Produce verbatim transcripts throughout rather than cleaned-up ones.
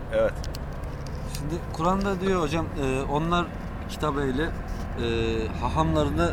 Evet. Şimdi Kur'an'da diyor hocam e, onlar kitabıyla e, hahamlarını,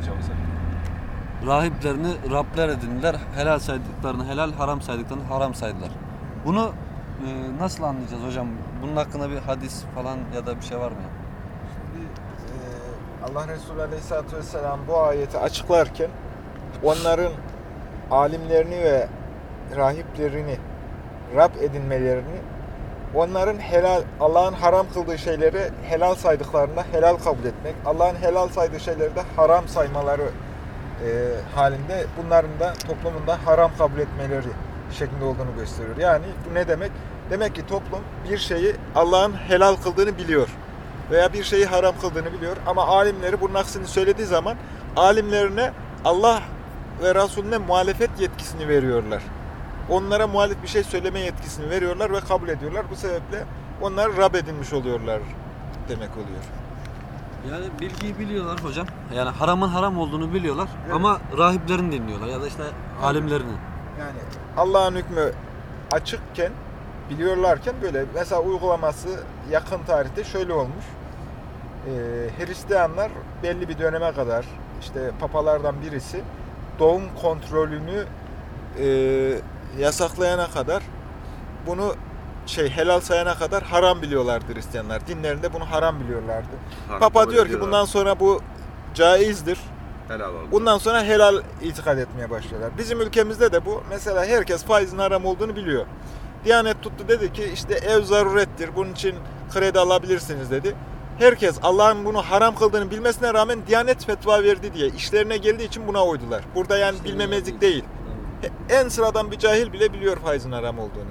rahiplerini Rabler edindiler. Helal saydıklarını helal, haram saydıklarını haram saydılar. Bunu e, nasıl anlayacağız hocam? Bunun hakkında bir hadis falan ya da bir şey var mı? Şimdi, e, Allah Resulü Aleyhisselatü Vesselam bu ayeti açıklarken onların alimlerini ve rahiplerini Rab edinmelerini, onların helal, Allah'ın haram kıldığı şeyleri helal saydıklarında helal kabul etmek, Allah'ın helal saydığı şeyleri de haram saymaları e, halinde bunların da toplumunda haram kabul etmeleri şeklinde olduğunu gösteriyor. Yani bu ne demek? Demek ki toplum bir şeyi Allah'ın helal kıldığını biliyor veya bir şeyi haram kıldığını biliyor ama alimleri bunun aksini söylediği zaman alimlerine Allah ve Resulüne muhalefet yetkisini veriyorlar. Onlara muhalif bir şey söyleme yetkisini veriyorlar ve kabul ediyorlar. Bu sebeple onlar Rab edinmiş oluyorlar demek oluyor. Yani bilgiyi biliyorlar hocam. Yani haramın haram olduğunu biliyorlar Evet. ama rahiplerini dinliyorlar ya da işte alimlerini. Yani Allah'ın hükmü açıkken, biliyorlarken böyle mesela uygulaması yakın tarihte şöyle olmuş. Ee, Hristiyanlar belli bir döneme kadar işte papalardan birisi doğum kontrolünü e, yasaklayana kadar bunu şey helal sayana kadar haram biliyorlardı Hristiyanlar. Dinlerinde bunu haram biliyorlardı. Haram Papa kabul diyor ki ediyorlar. bundan sonra bu caizdir. Helal oldu. Bundan sonra helal itikad etmeye başlıyorlar. Bizim ülkemizde de bu. Mesela herkes faizin haram olduğunu biliyor. Diyanet tuttu dedi ki işte ev zarurettir. Bunun için kredi alabilirsiniz dedi. Herkes Allah'ın bunu haram kıldığını bilmesine rağmen Diyanet fetva verdi diye işlerine geldiği için buna uydular. Burada yani İşte bilmemezlik değil. değil. En sıradan bir cahil bile biliyor faizin haram olduğunu.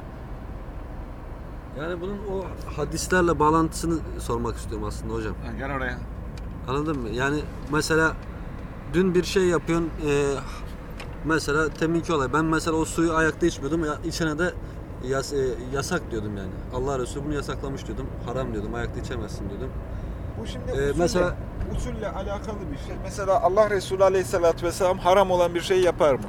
Yani bunun o hadislerle bağlantısını sormak istiyorum aslında hocam. Ha, gel oraya. Anladın mı? Yani mesela dün bir şey yapıyorsun e, mesela teminki olay. Ben mesela o suyu ayakta içmiyordum. Ya, içene de yas, e, yasak diyordum yani. Allah Resulü bunu yasaklamış diyordum. Haram diyordum. Ayakta içemezsin diyordum. Bu şimdi Ee, usulle, mesela- usulle alakalı bir şey. Mesela Allah Resulü Aleyhisselatü Vesselam haram olan bir şey yapar mı?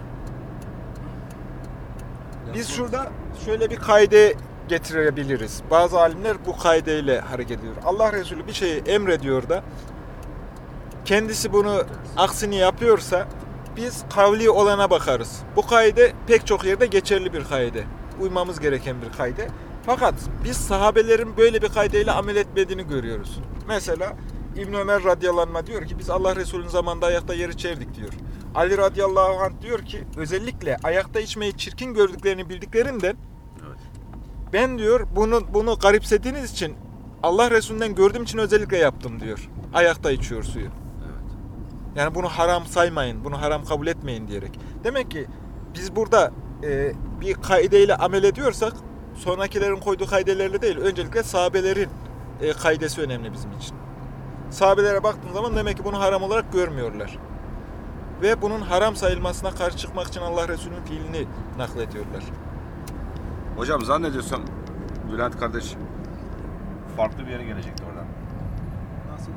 Biz şurada şöyle bir kaide getirebiliriz. Bazı alimler bu kaideyle hareket ediyor. Allah Resulü bir şeyi emrediyor da kendisi bunu aksini yapıyorsa biz kavli olana bakarız. Bu kaide pek çok yerde geçerli bir kaide. Uymamız gereken bir kaide. Fakat biz sahabelerin böyle bir kaideyle amel etmediğini görüyoruz. Mesela İbn Ömer radıyallahu anh diyor ki biz Allah Resulü'nün zamanında ayakta yer içerdik diyor. Ali radıyallahu anh diyor ki özellikle ayakta içmeyi çirkin gördüklerini bildiklerinden Evet. ben diyor bunu bunu garipsediğiniz için Allah Resulü'nden gördüğüm için özellikle yaptım diyor. Ayakta içiyor suyu. Evet. Yani bunu haram saymayın, bunu haram kabul etmeyin diyerek. Demek ki biz burada e, bir kaideyle amel ediyorsak sonrakilerin koyduğu kaidelerle değil, öncelikle sahabelerin e, kaidesi önemli bizim için. Sahabelere baktığın zaman demek ki bunu haram olarak görmüyorlar. Ve bunun haram sayılmasına karşı çıkmak için Allah Resulü'nün fiilini naklediyorlar. Hocam zannediyorsam Bülent kardeş farklı bir yere gelecekti oradan. Nasıl?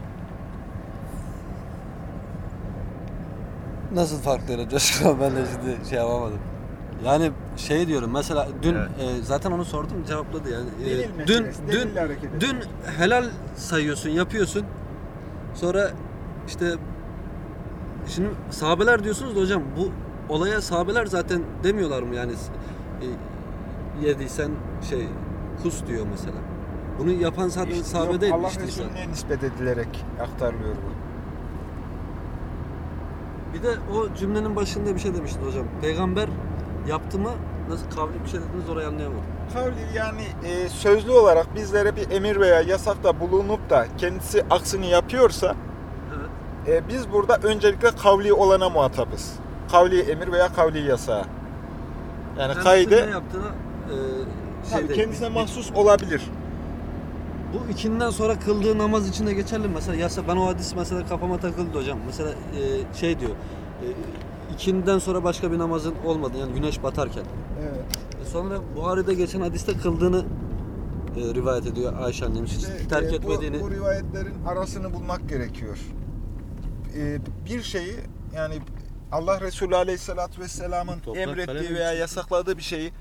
Nasıl farklı yere coşku? Ben de şimdi şey yapamadım. Yani şey diyorum mesela dün Evet. e, zaten onu sordum cevapladı yani. E, Delil dün meselesi, dün delille hareket ediyor. dün helal sayıyorsun, yapıyorsun. Sonra işte şimdi sahabeler diyorsunuz da hocam bu olaya sahabeler zaten demiyorlar mı yani e, yediysen şey kus diyor mesela. Bunu yapan zaten İşte sahabe yok, değil mi Allah içtiyse? Resulü'ne nispet edilerek aktarılıyor bu. Bir de o cümlenin başında bir şey demiştin hocam. Peygamber yaptı mı? Nasıl kavli bir şey dediniz orayı anlayamadım. Kavli yani e, sözlü olarak bizlere bir emir veya yasakta bulunup da kendisi aksini yapıyorsa Evet. e, biz burada öncelikle kavli olana muhatabız. Kavli emir veya kavli yasağı. Yani Kendisi kaide ne yaptığına e, şey tabii değil. kendisine mahsus olabilir. Bu ikinden sonra kıldığı namaz için de geçerli mi? Mesela yasa ben o hadis mesela kafama takıldı hocam. Mesela e, şey diyor. E, ikinden sonra başka bir namazın olmadı yani güneş batarken. Evet. E, sonra Buhari'de geçen hadiste kıldığını e, rivayet ediyor Ayşe annemiz. Hiç İşte, terk e, etmediğini. Bu, bu rivayetlerin arasını bulmak gerekiyor. E, bir şeyi yani Allah Resulü Aleyhisselatü Vesselam'ın Toprak kalem emrettiği veya için. yasakladığı bir şeyi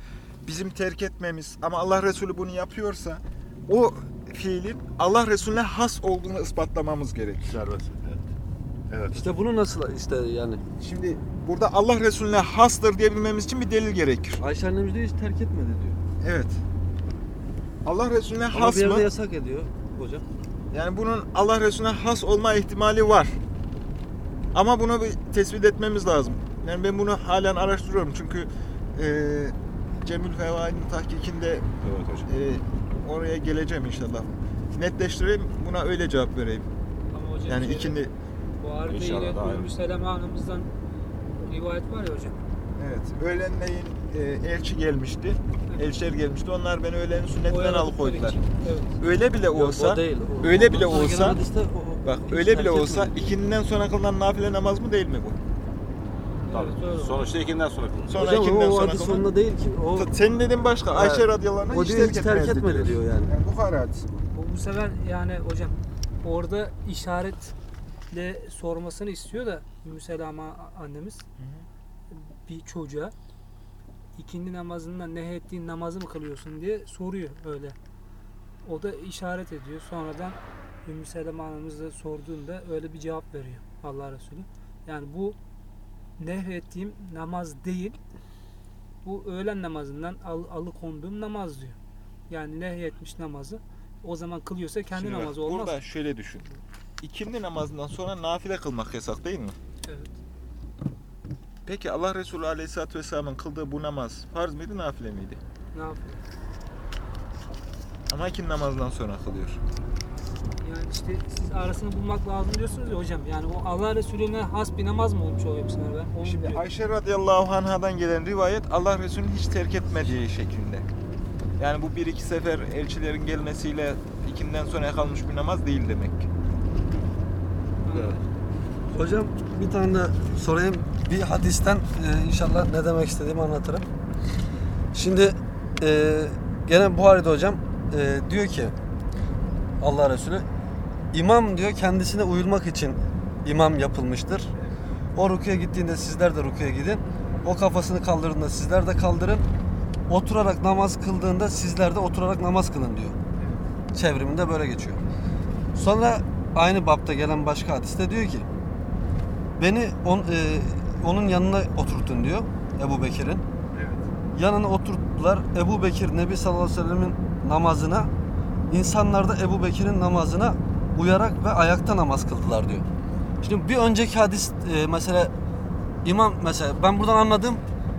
bizim terk etmemiz ama Allah Resulü bunu yapıyorsa o fiilin Allah Resulüne has olduğunu ispatlamamız gerekir. Serbest. Evet. Evet. İşte bunu nasıl işte yani Şimdi burada Allah Resulüne hastır diyebilmemiz için bir delil gerekir. Ayşe annemiz diyor hiç terk etmedi diyor. Evet. Allah Resulüne Ama has bir yerde mı? yasak ediyor hocam. Yani bunun Allah Resulüne has olma ihtimali var. Ama bunu bir tespit etmemiz lazım. Yani ben bunu halen araştırıyorum çünkü e, Cemil Fevaid'in tahkikinde Evet hocam. e, oraya geleceğim inşallah. Netleştireyim, buna öyle cevap vereyim. Ama hocam Yani şöyle, ikindi bu arada İnşallah yine daha iyi. Ümmü Seleme Hanım'ızdan rivayet var ya hocam. evet, öğlenleyin e, elçi gelmişti. Elçiler gelmişti. Onlar beni öğlenin sünnetinden Oyaladıkları alıkoydular. için. Evet. Öyle bile Yok, olsa o değil. O- öyle ondan bile sonra olsa- gelen hadiste o- o bak hiç öyle bile terk olsa etmedi. ikinden sonra kılınan nafile namaz mı değil mi bu? Tabii. Evet, doğru. Sonuçta ikinden sonra kılın. Sonra Hocam ikinden o sonra hadis kılınan. sonunda değil ki. O, Senin dediğin başka. Ha, Ayşe radıyallahu anh o hiç diyor terk hiç terk etmezdi etmedi diyor yani. Yani Bukhari hadisi. Bu, bu sefer yani hocam orada işaretle sormasını istiyor da Ümmü Seleme annemiz bir çocuğa ikindi namazından nehyettiğin namazı mı kılıyorsun diye soruyor öyle. O da işaret ediyor. Sonradan Ümmü Seleme Hanımız da sorduğunda öyle bir cevap veriyor Allah Resulü. Yani bu nehyettiğim namaz değil. Bu öğlen namazından al, alıkonduğum namaz diyor. Yani nehyetmiş namazı o zaman kılıyorsa kendi Şimdi bak, namazı olmaz. Burada şöyle düşün. İkindi namazından sonra nafile kılmak yasak değil mi? Evet. Peki Allah Resulü Aleyhisselatü Vesselam'ın kıldığı bu namaz farz mıydı, nafile miydi? Ne yapıyor? Ama ikindi namazından sonra kılıyor. Yani işte siz arasını bulmak lazım diyorsunuz ya hocam. Yani o Allah Resulüne has bir namaz mı olmuş oluyor bu sefer ben? Onu Şimdi diyorum. Ayşe radıyallahu anhadan gelen rivayet Allah Resulü'nün hiç terk etmediği şeklinde. Yani bu bir iki sefer elçilerin gelmesiyle ikinden sonra kalmış bir namaz değil demek ki. Evet. Hocam bir tane de sorayım. Bir hadisten e, inşallah ne demek istediğimi anlatırım. Şimdi e, gene Buhari'de hocam e, diyor ki Allah Resulü imam diyor kendisine uyulmak için imam yapılmıştır. O rüküye gittiğinde sizler de rüküye gidin. O kafasını kaldırdığında sizler de kaldırın. Oturarak namaz kıldığında sizler de oturarak namaz kılın diyor. Çevriminde böyle geçiyor. Sonra aynı bapta gelen başka hadiste diyor ki beni on, e, onun yanına oturtun diyor Ebu Bekir'in. Evet. Yanına oturttular. Ebu Bekir Nebi sallallahu aleyhi ve sellemin namazına, insanlar da Ebu Bekir'in namazına uyarak ve ayakta namaz kıldılar diyor. Şimdi bir önceki hadis e, mesela imam mesela ben buradan anladım.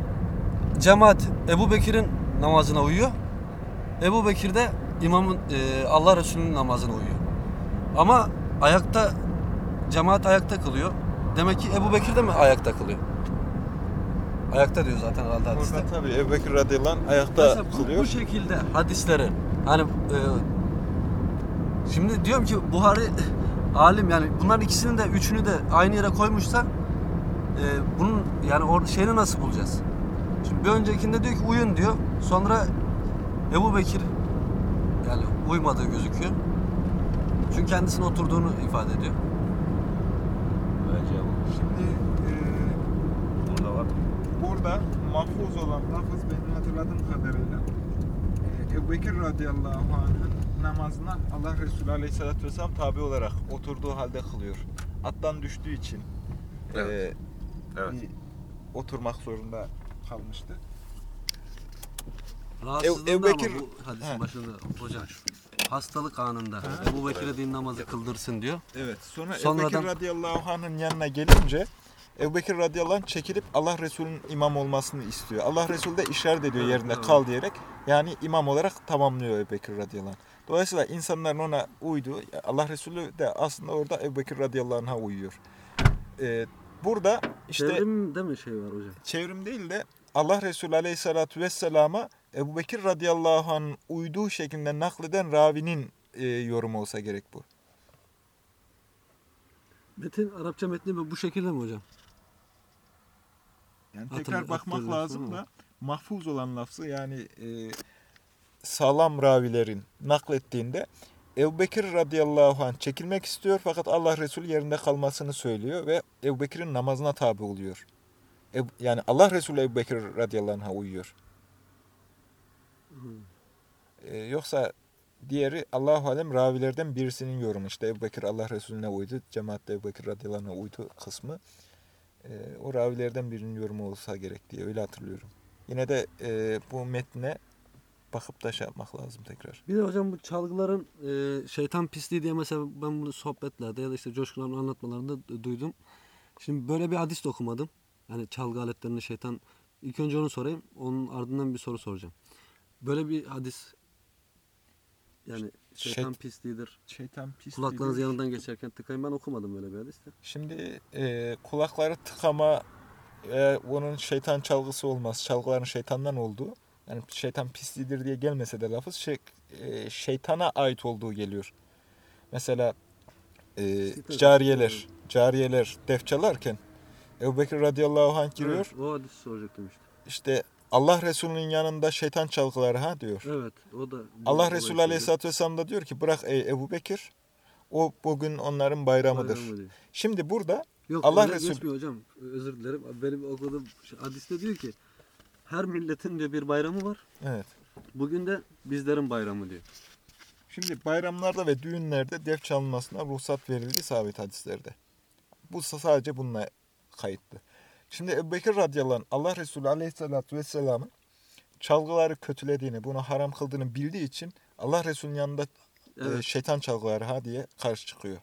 Cemaat Ebu Bekir'in namazına uyuyor. Ebu Bekir de imamın e, Allah Resulü'nün namazına uyuyor. Ama ayakta cemaat ayakta kılıyor. Demek ki Ebu Bekir de mi ayakta kılıyor? Ayakta diyor zaten herhalde hadiste. Burada tabii Ebu Bekir radıyallahu anh ayakta Mesela bu, kılıyor. bu şekilde hadisleri hani e, şimdi diyorum ki Buhari alim yani bunların ikisini de üçünü de aynı yere koymuşsa e, bunun yani or şeyini nasıl bulacağız? Şimdi bir öncekinde diyor ki uyun diyor. Sonra Ebu Bekir yani uymadığı gözüküyor. Çünkü kendisinin oturduğunu ifade ediyor. Bence bu. Şimdi e, Burada var. burada mahfuz olan lafız benim hatırladığım kadarıyla e, Ebu Bekir radıyallahu anh'ın namazına Allah Resulü aleyhissalatü vesselam tabi olarak oturduğu halde kılıyor. Attan düştüğü için Evet. e, Evet. bir oturmak zorunda kalmıştı. Rahatsızlığında Ebu Bekir- ama bu hadisin He. başında hocam hastalık anında Ebu Bekir'e din namazı kıldırsın diyor. Evet. Sonra Sonradan- Ebu Bekir radıyallahu anh'ın yanına gelince Ebu Bekir radıyallahu anh çekilip Allah Resulü'nün imam olmasını istiyor. Allah Resulü de işaret ediyor Evet, yerinde evet. kal diyerek. Yani imam olarak tamamlıyor Ebu Bekir radıyallahu anh. Dolayısıyla insanların ona uyduğu, Allah Resulü de aslında orada Ebu Bekir radıyallahu anh'a uyuyor. Ee, burada işte Çevrimde mi şey var hocam? çevrim değil de Allah Resulü aleyhissalatü vesselama Ebu Bekir radıyallahu anh'ın uyduğu şeklinde nakleden ravinin e, yorumu olsa gerek bu. Metin, Arapça metni bu şekilde mi hocam? Yani Hatırlı- tekrar bakmak hatırlıyorsun lazım ama. da mahfuz olan lafzı yani e, sağlam ravilerin naklettiğinde Ebu Bekir radıyallahu anh çekilmek istiyor fakat Allah Resulü yerinde kalmasını söylüyor ve Ebu Bekir'in namazına tabi oluyor. Ebu- yani Allah Resulü Ebu Bekir radıyallahu anh'a uyuyor. Ee, yoksa diğeri Allahu alem ravilerden birisinin yorumu. İşte Ebu Bekir Allah Resulüne uydu, cemaatte Ebu Bekir radıyallahu anh'a uydu kısmı. Ee, o ravilerden birinin yorumu olsa gerek diye öyle hatırlıyorum. Yine de e, bu metne bakıp da şey yapmak lazım tekrar. Bir de hocam bu çalgıların e, şeytan pisliği diye mesela ben bunu sohbetlerde ya da işte Coşkun abinin anlatmalarında du- duydum. Şimdi böyle bir hadis de okumadım. Yani çalgı aletlerini şeytan... İlk önce onu sorayım. Onun ardından bir soru soracağım. Böyle bir hadis yani şeytan Şey- pisliğidir. Şeytan pis. Kulaklarınız yanından geçerken tıkayın. Ben okumadım böyle bir hadis de. Şimdi e, kulakları tıkama e, onun şeytan çalgısı olmaz. Çalgıların şeytandan olduğu. Yani şeytan pisliğidir diye gelmese de lafız şey, e, şeytana ait olduğu geliyor. Mesela e, Şeytan- cariyeler, cariyeler def çalarken Ebu Bekir radıyallahu anh giriyor. Evet, o hadisi soracaktım işte. İşte Allah Resulü'nün yanında şeytan çalgıları ha diyor. Evet, o da... Allah olay Resulü söylüyor. aleyhisselatü vesselam da diyor ki bırak ey Ebu Bekir, o bugün onların bayramıdır. Bayramı diyor. Şimdi burada Yok, Allah Allah Resulü- geçmiyor hocam. Özür dilerim. Benim okuduğum şey- hadiste diyor ki her milletin diyor bir bayramı var. evet. Bugün de bizlerin bayramı diyor. Şimdi bayramlarda ve düğünlerde def çalınmasına ruhsat verildiği sabit hadislerde. Bu sadece bununla kayıtlı. Şimdi Ebu Bekir radıyallahu anh Allah Resulü aleyhissalatü vesselamın çalgıları kötülediğini, bunu haram kıldığını bildiği için Allah Resulü'nün yanında e, Evet. şeytan çalgıları ha diye karşı çıkıyor.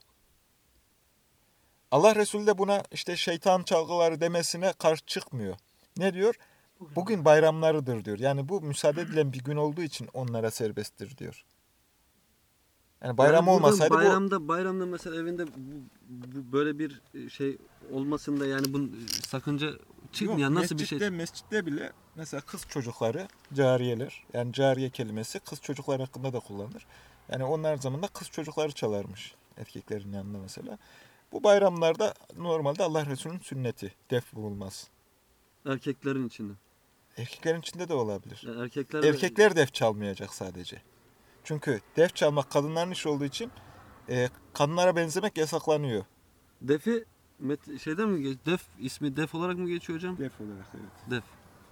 Allah Resulü de buna işte şeytan çalgıları demesine karşı çıkmıyor. Ne diyor? Bugün bayramlarıdır diyor. Yani bu müsaade edilen bir gün olduğu için onlara serbesttir diyor. Yani bayram Yani buradan olmasaydı bu bayramda bayramda mesela evinde bu, bu böyle bir şey olmasında yani bunun sakınca çıkmıyor. Yok, Nasıl bir şey? mescitte, mescitte bile mesela kız çocukları, cariyeler, yani cariye kelimesi kız çocuklar hakkında da kullanılır. Yani onlar zamanında kız çocukları çalarmış erkeklerin yanında mesela. Bu bayramlarda normalde Allah Resulü'nün sünneti, def bulunmaz. Erkeklerin içinde. Erkeklerin içinde de olabilir. Yani erkekler Erkekler def çalmayacak sadece. Çünkü def çalmak kadınların işi olduğu için e, kadınlara benzemek yasaklanıyor. defi met, şeyden mi geç? Def ismi def olarak mı geçiyor hocam? Def olarak evet. Def.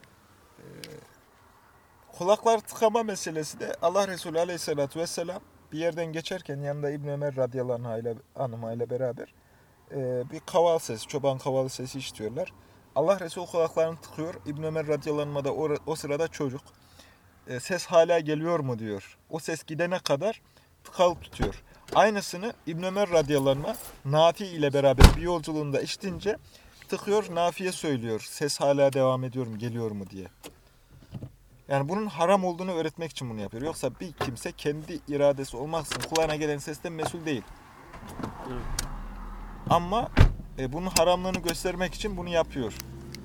Kulaklar tıkama meselesi de Allah Resulü aleyhissalatü vesselam bir yerden geçerken yanında İbn Ömer radıyallahu anh ile, anhuma ile beraber e, bir kaval sesi, çoban kavalı sesi işitiyorlar. Allah Resulü kulaklarını tıkıyor. İbn Ömer radıyallahu anh'a da o, o sırada çocuk. E, ses hala geliyor mu diyor. O ses gidene kadar tıkalı tutuyor. Aynısını İbn Ömer radıyallahu anh'a Nafi ile beraber bir yolculuğunda işitince tıkıyor, Nafi'ye söylüyor. Ses hala devam ediyor mu, geliyor mu diye. Yani bunun haram olduğunu öğretmek için bunu yapıyor. Yoksa bir kimse kendi iradesi olmaksızın kulağına gelen sesten mesul değil. Evet. Ama e, bunun haramlığını göstermek için bunu yapıyor.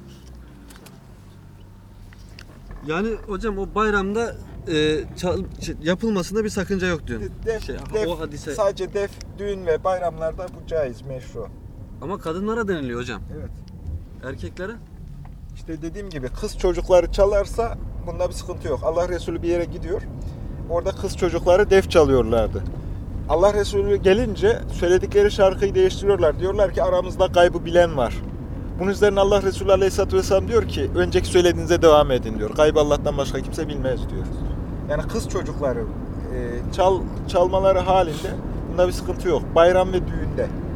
Yani hocam o bayramda e, çal, şey, yapılmasında bir sakınca yok diyor. Def, Şey, def, o hadise. Sadece def, düğün ve bayramlarda bu caiz, meşru. Ama kadınlara deniliyor hocam. Evet. Erkeklere? İşte dediğim gibi kız çocukları çalarsa bunda bir sıkıntı yok. Allah Resulü bir yere gidiyor. Orada kız çocukları def çalıyorlardı. Allah Resulü gelince söyledikleri şarkıyı değiştiriyorlar. Diyorlar ki aramızda gaybı bilen var. Bunun üzerine Allah Resulü Aleyhisselatü Vesselam diyor ki önceki söylediğinize devam edin diyor. Gaybı Allah'tan başka kimse bilmez diyor. Yani kız çocukları e, çal çalmaları halinde bunda bir sıkıntı yok. Bayram ve düğünde.